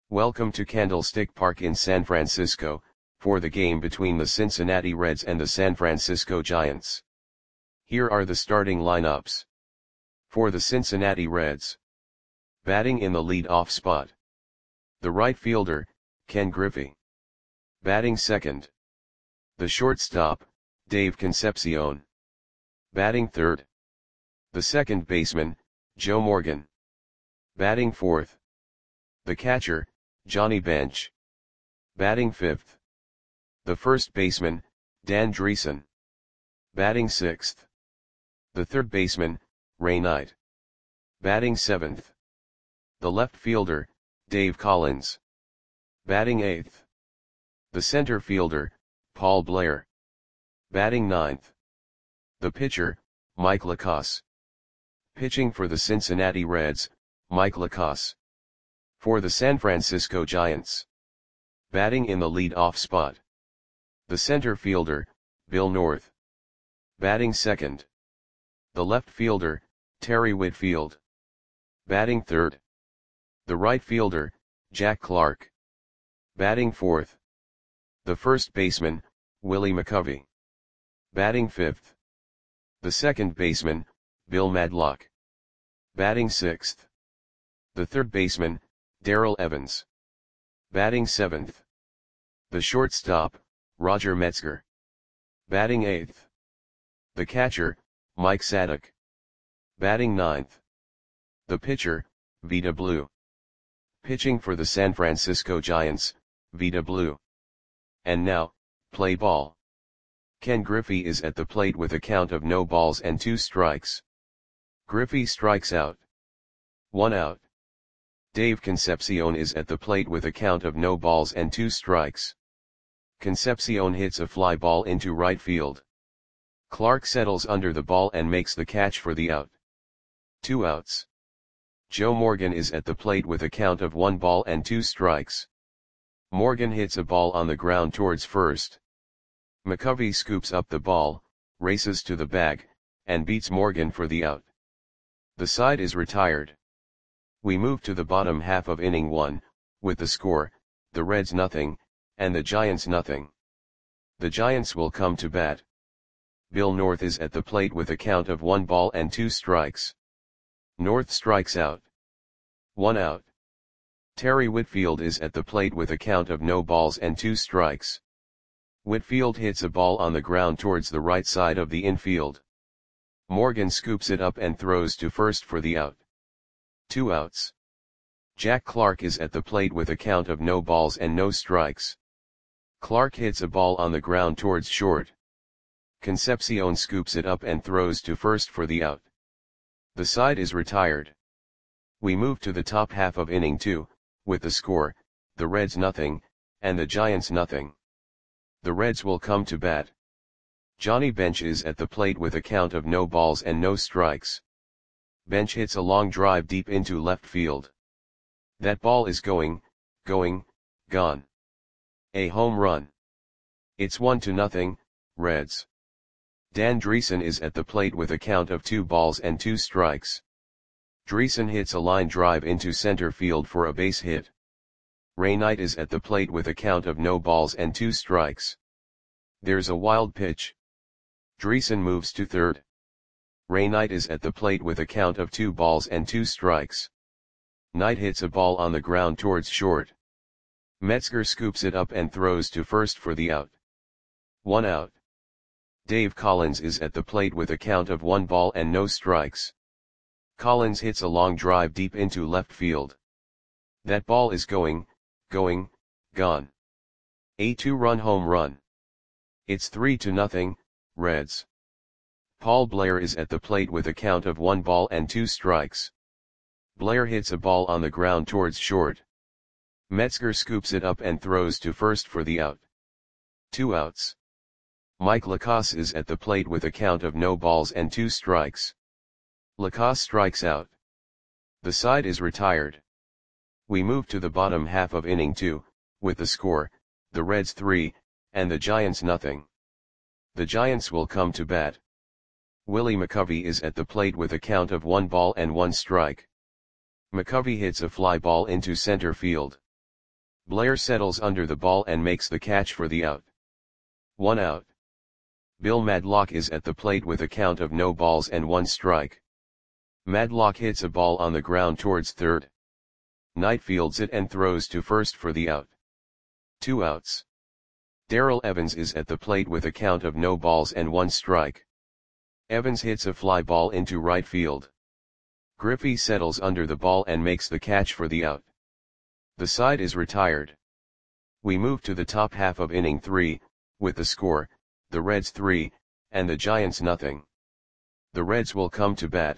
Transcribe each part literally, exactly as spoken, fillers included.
Welcome to Candlestick Park in San Francisco, for the game between the Cincinnati Reds and the San Francisco Giants. Here are the starting lineups. For the Cincinnati Reds. Batting in the lead-off spot. The right fielder, Ken Griffey. Batting second. The shortstop, Dave Concepcion. Batting third. The second baseman, Joe Morgan. Batting fourth. The catcher, Johnny Bench. Batting fifth. The first baseman, Dan Driessen. Batting sixth. The third baseman, Ray Knight. Batting seventh. The left fielder, Dave Collins. Batting eighth. The center fielder, Paul Blair. Batting ninth. The pitcher, Mike Lacasse. Pitching for the Cincinnati Reds, Mike Lacasse. For the San Francisco Giants. Batting in the lead-off spot. The center fielder, Bill North. Batting second. The left fielder, Terry Whitfield. Batting third. The right fielder, Jack Clark. Batting fourth. The first baseman, Willie McCovey. Batting fifth. The second baseman, Bill Madlock. Batting sixth. The third baseman, Darrell Evans. Batting seventh. The shortstop, Roger Metzger. Batting eighth. The catcher, Mike Sadek. Batting ninth. The pitcher, Vida Blue. Pitching for the San Francisco Giants, Vida Blue. And now, play ball. Ken Griffey is at the plate with a count of no balls and two strikes. Griffey strikes out. One out. Dave Concepcion is at the plate with a count of no balls and two strikes. Concepcion hits a fly ball into right field. Clark settles under the ball and makes the catch for the out. Two outs. Joe Morgan is at the plate with a count of one ball and two strikes. Morgan hits a ball on the ground towards first. McCovey scoops up the ball, races to the bag, and beats Morgan for the out. The side is retired. We move to the bottom half of inning one, with the score, the Reds nothing, and the Giants nothing. The Giants will come to bat. Bill North is at the plate with a count of one ball and two strikes. North strikes out. One out. Terry Whitfield is at the plate with a count of no balls and two strikes. Whitfield hits a ball on the ground towards the right side of the infield. Morgan scoops it up and throws to first for the out. Two outs. Jack Clark is at the plate with a count of no balls and no strikes. Clark hits a ball on the ground towards short. Concepcion scoops it up and throws to first for the out. The side is retired. We move to the top half of inning two, with the score, the Reds nothing, and the Giants nothing. The Reds will come to bat. Johnny Bench is at the plate with a count of no balls and no strikes. Bench hits a long drive deep into left field. That ball is going, going, gone. A home run. It's one to nothing, Reds. Dan Driessen is at the plate with a count of two balls and two strikes. Driessen hits a line drive into center field for a base hit. Ray Knight is at the plate with a count of no balls and two strikes. There's a wild pitch. Driessen moves to third. Ray Knight is at the plate with a count of two balls and two strikes. Knight hits a ball on the ground towards short. Metzger scoops it up and throws to first for the out. One out. Dave Collins is at the plate with a count of one ball and no strikes. Collins hits a long drive deep into left field. That ball is going, going, gone. A two-run home run. It's three to nothing, Reds. Paul Blair is at the plate with a count of one ball and two strikes. Blair hits a ball on the ground towards short. Metzger scoops it up and throws to first for the out. Two outs. Mike Lacasse is at the plate with a count of no balls and two strikes. Lacasse strikes out. The side is retired. We move to the bottom half of inning two, with the score, the Reds three, and the Giants nothing. The Giants will come to bat. Willie McCovey is at the plate with a count of one ball and one strike. McCovey hits a fly ball into center field. Blair settles under the ball and makes the catch for the out. One out. Bill Madlock is at the plate with a count of no balls and one strike. Madlock hits a ball on the ground towards third. Knight fields it and throws to first for the out. Two outs. Darrell Evans is at the plate with a count of no balls and one strike. Evans hits a fly ball into right field. Griffey settles under the ball and makes the catch for the out. The side is retired. We move to the top half of inning three, with the score, the Reds three, and the Giants nothing. The Reds will come to bat.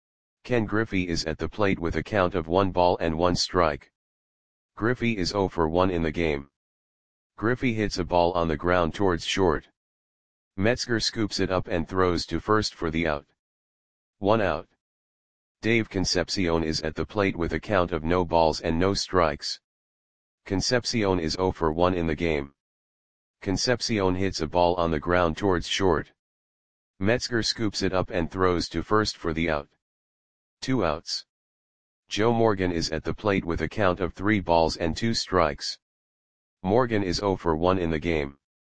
Ken Griffey is at the plate with a count of one ball and one strike. Griffey is oh for one in the game. Griffey hits a ball on the ground towards short. Metzger scoops it up and throws to first for the out. One out. Dave Concepcion is at the plate with a count of no balls and no strikes. Concepcion is oh for one in the game. Concepcion hits a ball on the ground towards short. Metzger scoops it up and throws to first for the out. Two outs. Joe Morgan is at the plate with a count of three balls and two strikes. Morgan is oh for one in the game.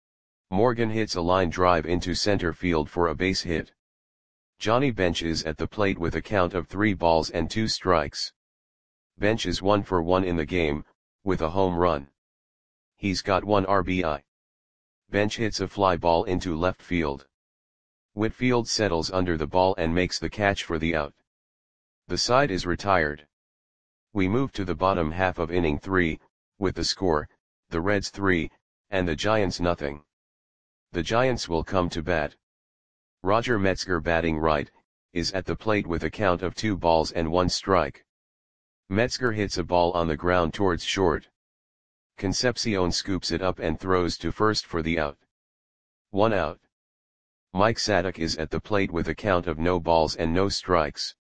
Morgan hits a line drive into center field for a base hit. Johnny Bench is at the plate with a count of three balls and two strikes. Bench is one for one in the game, with a home run. He's got one R B I. Bench hits a fly ball into left field. Whitfield settles under the ball and makes the catch for the out. The side is retired. We move to the bottom half of inning three, with the score, the Reds three, and the Giants nothing. The Giants will come to bat. Roger Metzger, batting right, is at the plate with a count of two balls and one strike. Metzger hits a ball on the ground towards short. Concepcion scoops it up and throws to first for the out. One out. Mike Sadek is at the plate with a count of no balls and no strikes.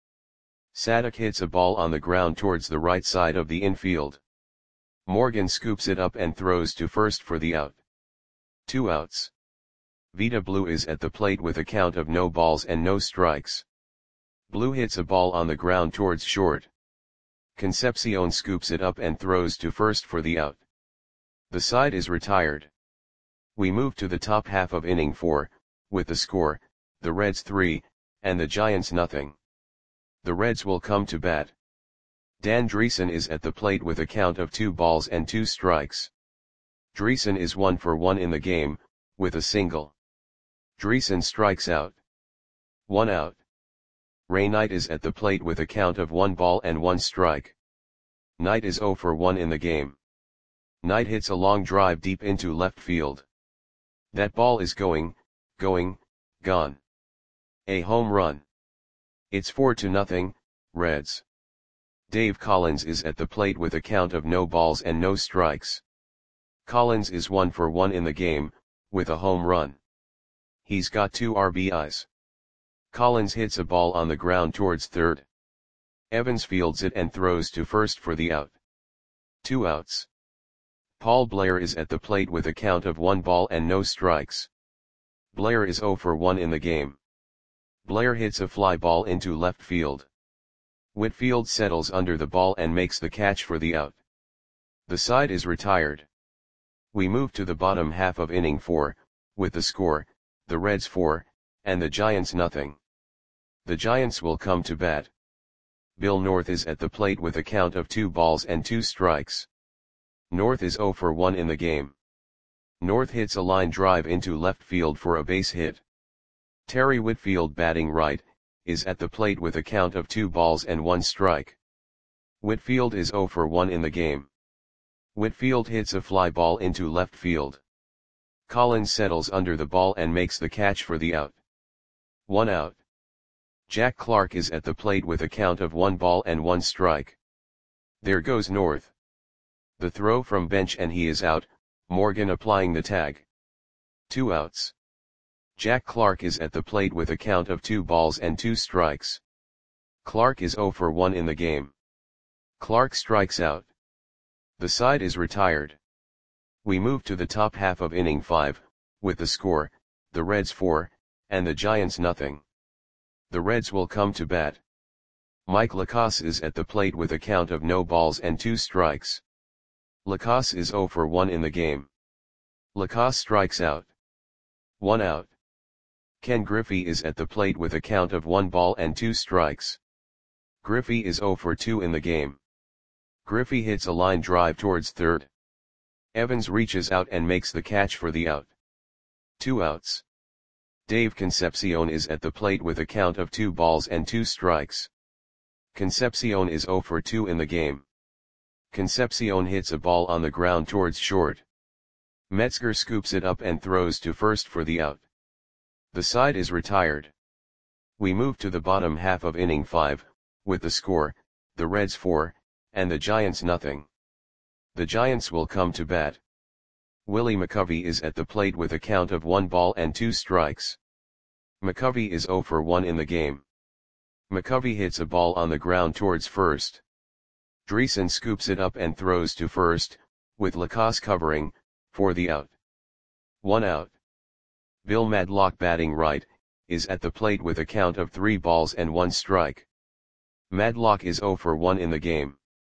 Sadek hits a ball on the ground towards the right side of the infield. Morgan scoops it up and throws to first for the out. Two outs. Vita Blue is at the plate with a count of no balls and no strikes. Blue hits a ball on the ground towards short. Concepcion scoops it up and throws to first for the out. The side is retired. We move to the top half of inning four, with the score, the Reds three, and the Giants nothing. The Reds will come to bat. Dan Dreesen is at the plate with a count of two balls and two strikes. Dreesen is one for one in the game, with a single. Dreesen strikes out. One out. Ray Knight is at the plate with a count of one ball and one strike. Knight is oh for one in the game. Knight hits a long drive deep into left field. That ball is going, going, gone. A home run. It's four to nothing, Reds. Dave Collins is at the plate with a count of no balls and no strikes. Collins is one for one in the game, with a home run. He's got two R B Is. Collins hits a ball on the ground towards third. Evans fields it and throws to first for the out. Two outs. Paul Blair is at the plate with a count of one ball and no strikes. Blair is oh for one in the game. Blair hits a fly ball into left field. Whitfield settles under the ball and makes the catch for the out. The side is retired. We move to the bottom half of inning four, with the score, the Reds four, and the Giants nothing. The Giants will come to bat. Bill North is at the plate with a count of two balls and two strikes. North is oh for one in the game. North hits a line drive into left field for a base hit. Terry Whitfield, batting right, is at the plate with a count of two balls and one strike. Whitfield is oh for one in the game. Whitfield hits a fly ball into left field. Collins settles under the ball and makes the catch for the out. One out. Jack Clark is at the plate with a count of one ball and one strike. There goes North. The throw from Bench and he is out, Morgan applying the tag. Two outs. Jack Clark is at the plate with a count of two balls and two strikes. Clark is oh for one in the game. Clark strikes out. The side is retired. We move to the top half of inning five, with the score, the Reds four, and the Giants nothing. The Reds will come to bat. Mike Lacasse is at the plate with a count of no balls and two strikes. Lacoste is zero for one in the game. Lacoste strikes out. One out. Ken Griffey is at the plate with a count of one ball and two strikes. Griffey is zero for two in the game. Griffey hits a line drive towards third. Evans reaches out and makes the catch for the out. Two outs. Dave Concepcion is at the plate with a count of two balls and two strikes. Concepcion is zero for two in the game. Concepcion hits a ball on the ground towards short. Metzger scoops it up and throws to first for the out. The side is retired. We move to the bottom half of inning five, with the score, the Reds four, and the Giants nothing. The Giants will come to bat. Willie McCovey is at the plate with a count of one ball and two strikes. McCovey is zero for one in the game. McCovey hits a ball on the ground towards first. Dreesen scoops it up and throws to first, with Lacoste covering, for the out. One out. Bill Madlock batting right, is at the plate with a count of three balls and one strike. Madlock is zero for one in the game.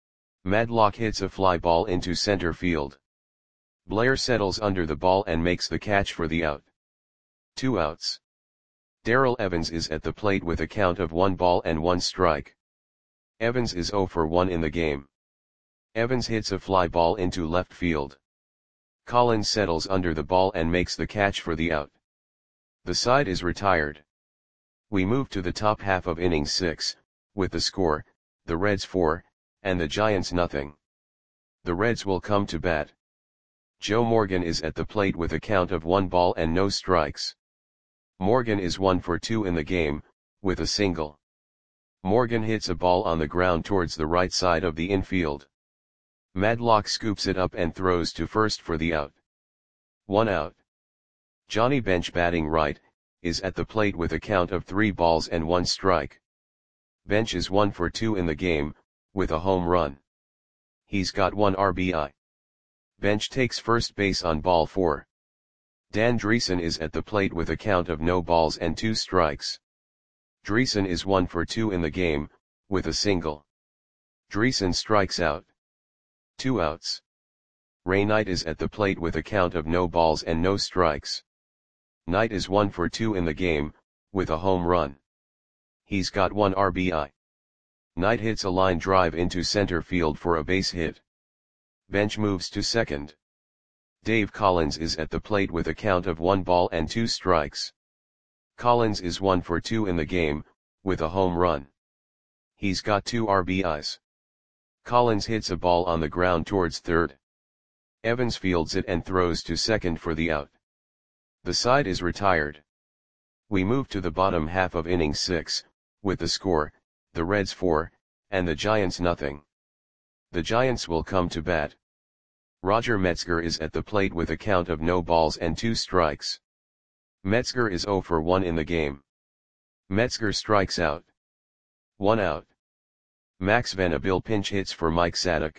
Madlock hits a fly ball into center field. Blair settles under the ball and makes the catch for the out. Two outs. Darrell Evans is at the plate with a count of one ball and one strike. Evans is zero for one in the game. Evans hits a fly ball into left field. Collins settles under the ball and makes the catch for the out. The side is retired. We move to the top half of inning six, with the score, the Reds four, and the Giants nothing. The Reds will come to bat. Joe Morgan is at the plate with a count of one ball and no strikes. Morgan is one for two in the game, with a single. Morgan hits a ball on the ground towards the right side of the infield. Madlock scoops it up and throws to first for the out. One out. Johnny Bench batting right, is at the plate with a count of three balls and one strike. Bench is one for two in the game, with a home run. He's got one R B I. Bench takes first base on ball four. Dan Dreesen is at the plate with a count of no balls and two strikes. Dreesen is one for two in the game, with a single. Dreesen strikes out. Two outs. Ray Knight is at the plate with a count of no balls and no strikes. Knight is one for two in the game, with a home run. He's got one R B I. Knight hits a line drive into center field for a base hit. Bench moves to second. Dave Collins is at the plate with a count of one ball and two strikes. Collins is one for two in the game, with a home run. He's got two R B Is. Collins hits a ball on the ground towards third. Evans fields it and throws to second for the out. The side is retired. We move to the bottom half of inning six, with the score, the Reds four, and the Giants nothing. The Giants will come to bat. Roger Metzger is at the plate with a count of no balls and two strikes. Metzger is zero for one in the game. Metzger strikes out. One out. Max Vanderbilt pinch hits for Mike Sadek.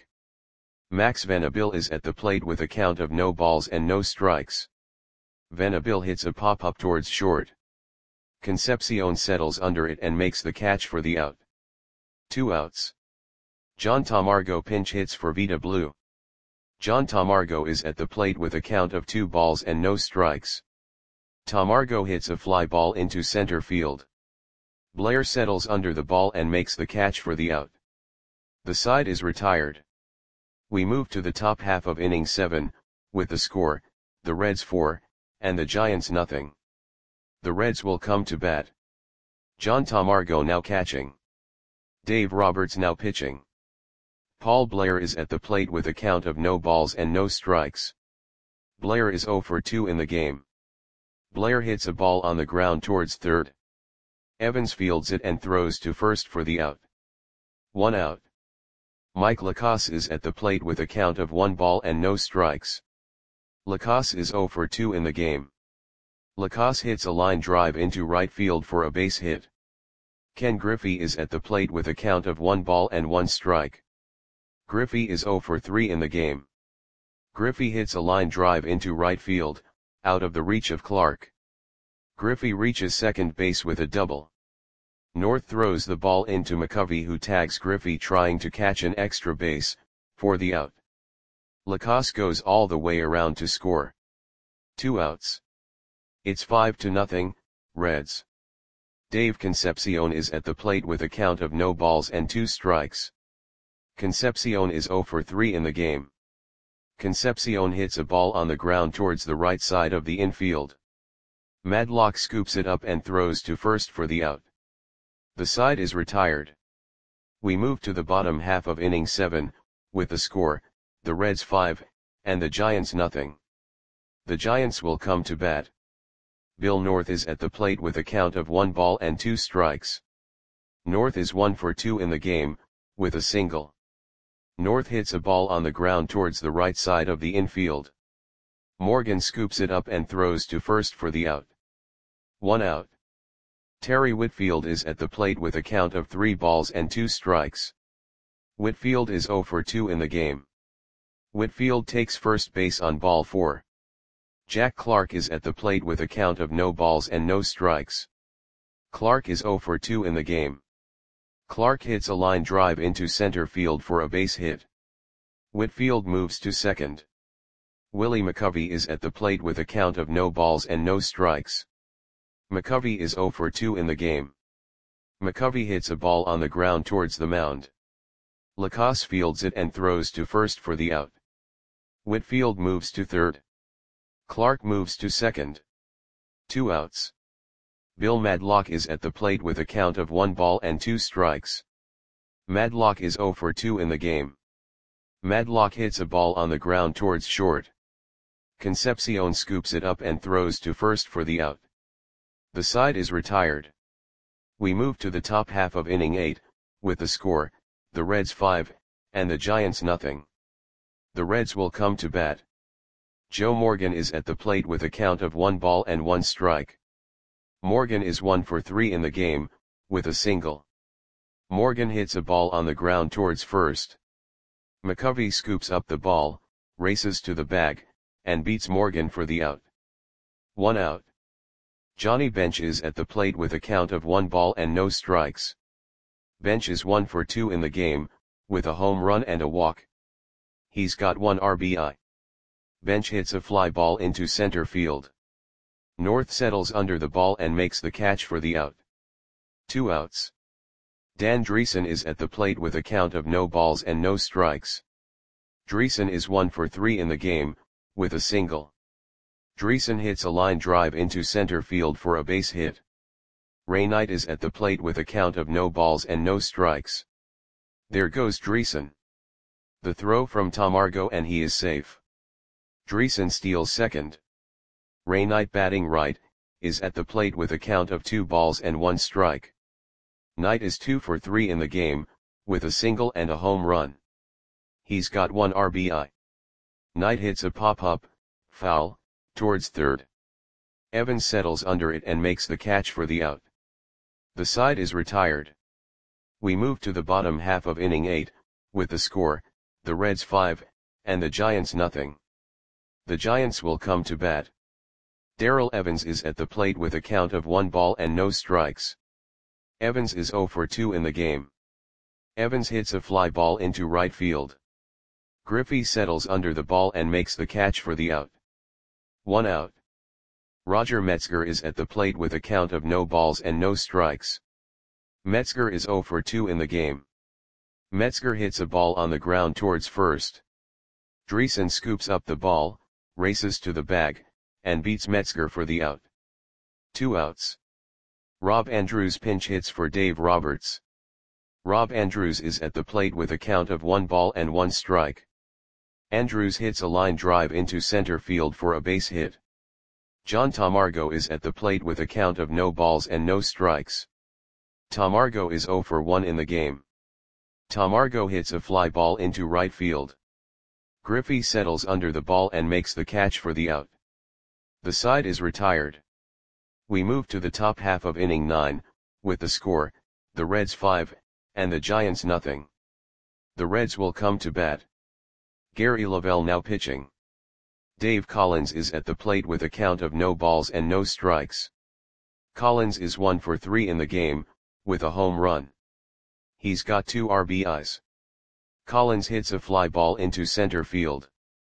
Max Vanderbilt is at the plate with a count of no balls and no strikes. Vanderbilt hits a pop-up towards short. Concepcion settles under it and makes the catch for the out. Two outs. John Tamargo pinch hits for Vita Blue. John Tamargo is at the plate with a count of two balls and no strikes. Tamargo hits a fly ball into center field. Blair settles under the ball and makes the catch for the out. The side is retired. We move to the top half of inning seven, with the score, the Reds four, and the Giants nothing. The Reds will come to bat. John Tamargo now catching. Dave Roberts now pitching. Paul Blair is at the plate with a count of no balls and no strikes. Blair is zero for two in the game. Blair hits a ball on the ground towards third. Evans fields it and throws to first for the out. One out. Mike Lacoste is at the plate with a count of one ball and no strikes. Lacoste is zero for two in the game. Lacoste hits a line drive into right field for a base hit. Ken Griffey is at the plate with a count of one ball and one strike. Griffey is zero for three in the game. Griffey hits a line drive into right field, out of the reach of Clark. Griffey reaches second base with a double. North throws the ball into McCovey, who tags Griffey trying to catch an extra base, for the out. Lacoste goes all the way around to score. Two outs. It's five to nothing, Reds. Dave Concepcion is at the plate with a count of no balls and two strikes. Concepcion is zero for three in the game. Concepcion hits a ball on the ground towards the right side of the infield. Madlock scoops it up and throws to first for the out. The side is retired. We move to the bottom half of inning seven, with the score, the Reds five, and the Giants nothing. The Giants will come to bat. Bill North is at the plate with a count of one ball and two strikes. North is one for two in the game, with a single. North hits a ball on the ground towards the right side of the infield. Morgan scoops it up and throws to first for the out. One out. Terry Whitfield is at the plate with a count of three balls and two strikes. Whitfield is zero for two in the game. Whitfield takes first base on ball four. Jack Clark is at the plate with a count of no balls and no strikes. Clark is zero for two in the game. Clark hits a line drive into center field for a base hit. Whitfield moves to second. Willie McCovey is at the plate with a count of no balls and no strikes. McCovey is zero for two in the game. McCovey hits a ball on the ground towards the mound. Lacoste fields it and throws to first for the out. Whitfield moves to third. Clark moves to second. Two outs. Bill Madlock is at the plate with a count of one ball and two strikes. Madlock is zero for two in the game. Madlock hits a ball on the ground towards short. Concepcion scoops it up and throws to first for the out. The side is retired. We move to the top half of inning eight, with the score, the Reds five, and the Giants nothing. The Reds will come to bat. Joe Morgan is at the plate with a count of one ball and one strike. Morgan is one for three in the game, with a single. Morgan hits a ball on the ground towards first. McCovey scoops up the ball, races to the bag, and beats Morgan for the out. One out. Johnny Bench is at the plate with a count of one ball and no strikes. Bench is one for two in the game, with a home run and a walk. He's got one R B I. Bench hits a fly ball into center field. North settles under the ball and makes the catch for the out. Two outs. Dan Dreesen is at the plate with a count of no balls and no strikes. Dreesen is one for three in the game, with a single. Dreesen hits a line drive into center field for a base hit. Ray Knight is at the plate with a count of no balls and no strikes. There goes Dreesen. The throw from Tamargo and he is safe. Dreesen steals second. Ray Knight batting right, is at the plate with a count of two balls and one strike. Knight is two for three in the game, with a single and a home run. He's got one R B I. Knight hits a pop-up, foul, towards third. Evans settles under it and makes the catch for the out. The side is retired. We move to the bottom half of inning eight, with the score, the Reds five, and the Giants nothing. The Giants will come to bat. Darrell Evans is at the plate with a count of one ball and no strikes. Evans is zero for two in the game. Evans hits a fly ball into right field. Griffey settles under the ball and makes the catch for the out. One out. Roger Metzger is at the plate with a count of no balls and no strikes. Metzger is zero for two in the game. Metzger hits a ball on the ground towards first. Dreesen scoops up the ball, races to the bag, and beats Metzger for the out. Two outs. Rob Andrews pinch hits for Dave Roberts. Rob Andrews is at the plate with a count of one ball and one strike. Andrews hits a line drive into center field for a base hit. John Tamargo is at the plate with a count of no balls and no strikes. Tamargo is zero for one in the game. Tamargo hits a fly ball into right field. Griffey settles under the ball and makes the catch for the out. The side is retired. We move to the top half of inning nine, with the score, the Reds five, and the Giants nothing. The Reds will come to bat. Gary Lavelle now pitching. Dave Collins is at the plate with a count of no balls and no strikes. Collins is one for three in the game, with a home run. He's got two R B Is. Collins hits a fly ball into center field.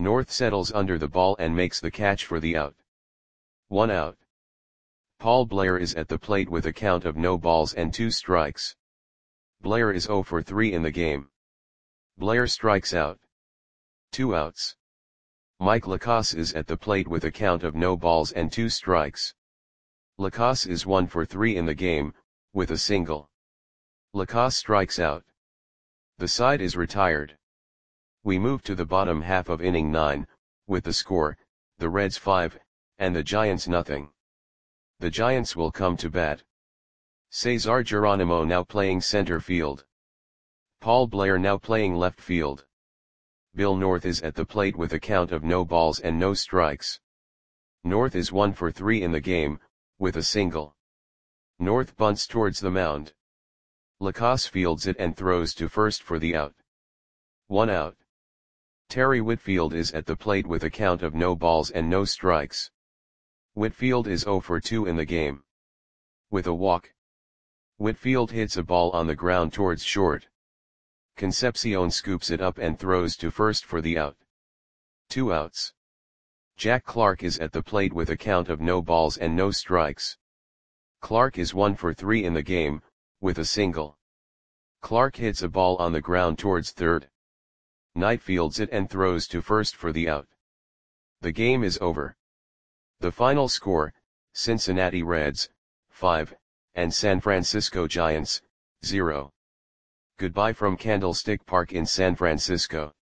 North settles under the ball and makes the catch for the out. One out. Paul Blair is at the plate with a count of no balls and two strikes. Blair is zero for three in the game. Blair strikes out. Two outs. Mike Lacasse is at the plate with a count of no balls and two strikes. Lacasse is one for three in the game, with a single. Lacasse strikes out. The side is retired. We move to the bottom half of inning nine, with the score, the Reds five, and the Giants nothing. The Giants will come to bat. Cesar Geronimo now playing center field. Paul Blair now playing left field. Bill North is at the plate with a count of no balls and no strikes. North is one for three in the game, with a single. North bunts towards the mound. Lacasse fields it and throws to first for the out. One out. Terry Whitfield is at the plate with a count of no balls and no strikes. Whitfield is zero for two in the game. With a walk. Whitfield hits a ball on the ground towards short. Concepcion scoops it up and throws to first for the out. Two outs. Jack Clark is at the plate with a count of no balls and no strikes. Clark is one for three in the game, with a single. Clark hits a ball on the ground towards third. Knight fields it and throws to first for the out. The game is over. The final score, Cincinnati Reds, five, and San Francisco Giants, zero. Goodbye from Candlestick Park in San Francisco.